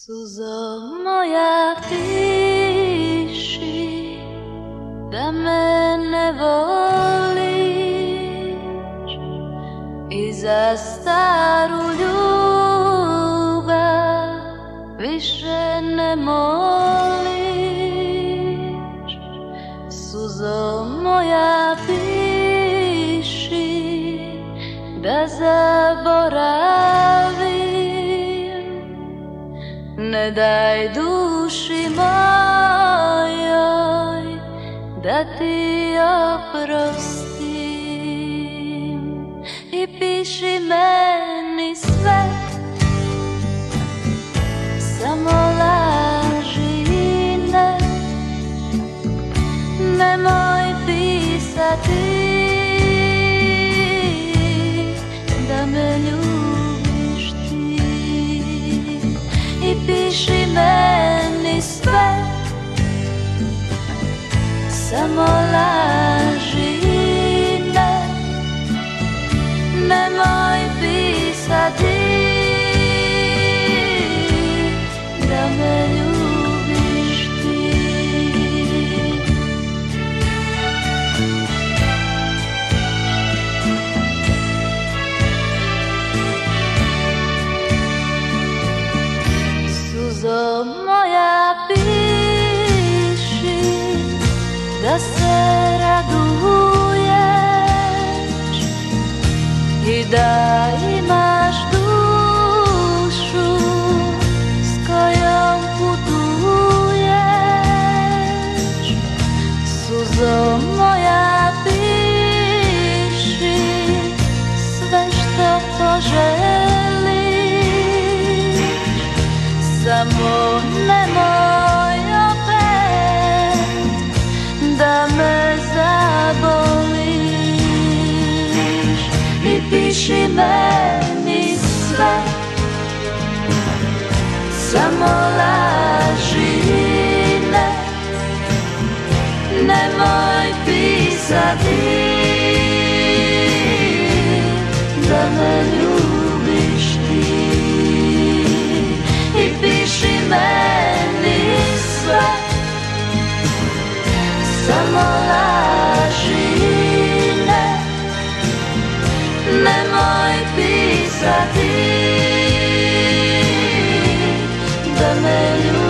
Suzo moja piši da me ne voliš i za staru ljubav više ne moliš. Suzo moja piši da zaboravim. Ne daj duši mojoj da ti oprostim i piši meni sve, samo laži ne, nemoj pisati da me ljubiš ti i piši meni sve, samo laži ne, nemoj pisati da me ljubiš ti. Suzo moja piši da se raduješ i da imaš dušu s kojom putuješ. Suzo moja piši sve što poželiš, samo nemoj opet da me zaboliš i piši meni sve, samo laži ne, nemoj pisati da me ljubiš ti i piši meni sve, samo laži ne, nemoj pisati da me ljubiš.